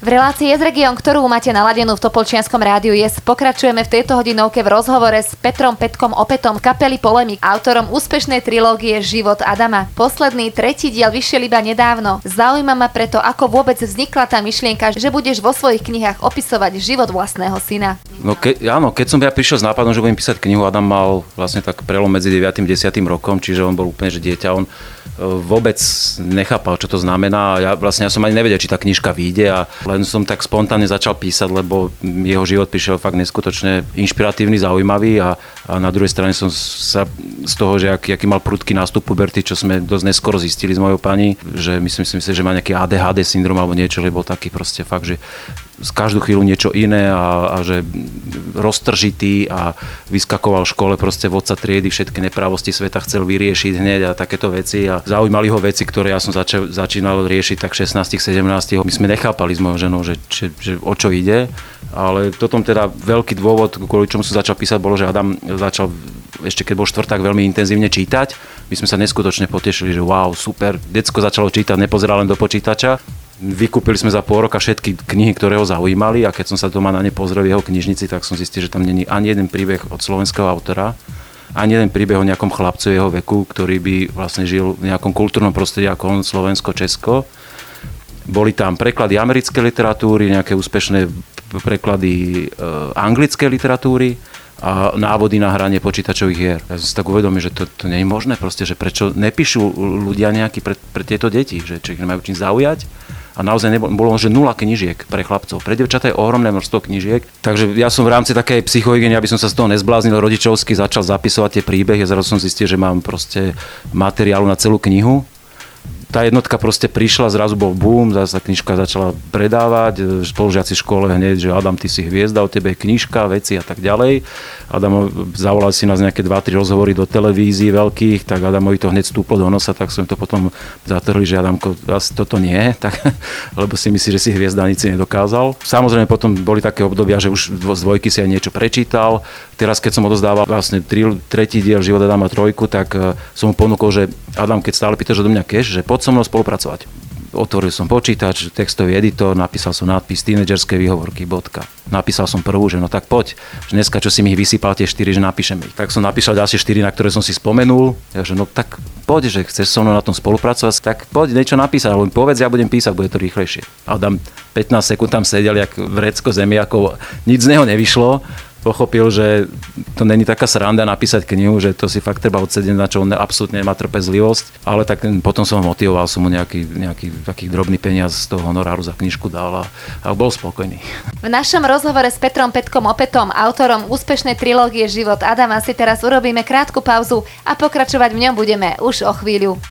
V relácii Je z región, ktorú máte naladenú v Topolčianskom rádiu Yes, pokračujeme v tejto hodinovke v rozhovore s Petrom Petkom Opätom, kapely Polemik, autorom úspešnej trilógie Život Adama. Posledný, tretí diel vyšiel iba nedávno. Zaujíma ma preto, ako vôbec vznikla tá myšlienka, že budeš vo svojich knihách opisovať život vlastného syna. No áno, keď som ja prišiel s nápadom, že budem písať knihu, Adam mal vlastne tak prelom medzi 9. a 10. rokom, čiže on bol úplne že dieťa, on vôbec nechápal, čo to znamená. Ja som ani nevedel, či tá knižka vyjde a len som tak spontánne začal písať, lebo jeho život prišiel fakt neskutočne inšpiratívny, zaujímavý a na druhej strane som sa z toho, že aký mal prudký nástup puberty, čo sme dosť neskoro zistili s mojou pani, že myslím si, že má nejaký ADHD syndrom alebo niečo, že bol taký proste fakt, že z každú chvíľu niečo iné a že roztržitý a vyskakoval v škole proste vodca triedy, všetky neprávosti sveta chcel vyriešiť hneď a takéto veci a zaujímali ho veci, ktoré ja som začínal riešiť tak 16-17. My sme nechápali s mojou ženou, že o čo ide, ale potom teda veľký dôvod, kvôli čomu som začal písať, bolo, že Adam začal ešte keď bol štvrták veľmi intenzívne čítať. My sme sa neskutočne potešili, že wow, super, decko začalo čítať, nepozeral len do počítača. Vykúpili sme za pol roka všetky knihy, ktoré ho zaujímali a keď som sa doma na ne pozrel v jeho knižnici, tak som zistil, že tam není ani jeden príbeh od slovenského autora, ani jeden príbeh o nejakom chlapcu jeho veku, ktorý by vlastne žil v nejakom kultúrnom prostredí ako on, Slovensko, Česko. Boli tam preklady americkej literatúry, nejaké úspešné preklady anglickej literatúry a návody na hranie počítačových hier. Ja som si tak uvedomil, že to nie je možné proste, že prečo nepíšu ľudia nejaký pre tieto deti, že či ich nemajú čím zaujať. A naozaj bolo, že 0 knižiek pre chlapcov. Pre dievčatá je ohromné množstvo knižiek. Takže ja som v rámci takej psychohygieny, aby som sa z toho nezbláznil rodičovsky, začal zapisovať tie príbehy a zrazu som zistil, že mám proste materiálu na celú knihu. Tá jednotka proste prišla, zrazu bol boom, zase knižka začala predávať, spolužiaci v škole hneď, že Adam, ty si hviezda, o tebe je knižka, veci a tak ďalej. Adam zavolal si nás nejaké 2-3 rozhovory do televízií veľkých, tak Adamovi to hneď stúplo do nosa, tak som to potom zatrhli, že Adamko, asi toto nie, tak, lebo si myslí, že si hviezda nic si nedokázal. Samozrejme potom boli také obdobia, že už z dvojky si aj niečo prečítal. Teraz, keď som odozdával vlastne tretí diel Život Adama 3, tak som mu ponúkol, že Adam, keď stále pýtaš do mňa cash, že poď so mnou spolupracovať. Otvoril som počítač, textový editor, napísal som nápis tínedžerské výhovorky, bodka. Napísal som prvú, že no tak poď, že dneska, čo si mi ich vysypal tie 4, že napíšem ich. Tak som napísal ďalšie 4, na ktoré som si spomenul. Ja, že no tak poď, že chceš so mnou na tom spolupracovať, tak poď niečo napísať, alebo povedz, ja budem písať, bude to rýchlejšie. A Adam 15 sekúnd tam sedel, jak vrecko zemiakov, nič z neho nevyšlo. Pochopil, že to není taká sranda napísať knihu, že to si fakt treba odsedieť, na čo on absolútne nemá trpezlivosť, ale tak potom som ho motivoval, som mu nejaký taký drobný peniaz z toho honoráru za knižku dal a bol spokojný. V našom rozhovore s Petrom Petkom Opätom, autorom úspešnej trilógie Život Adama, si teraz urobíme krátku pauzu a pokračovať v ňom budeme už o chvíľu.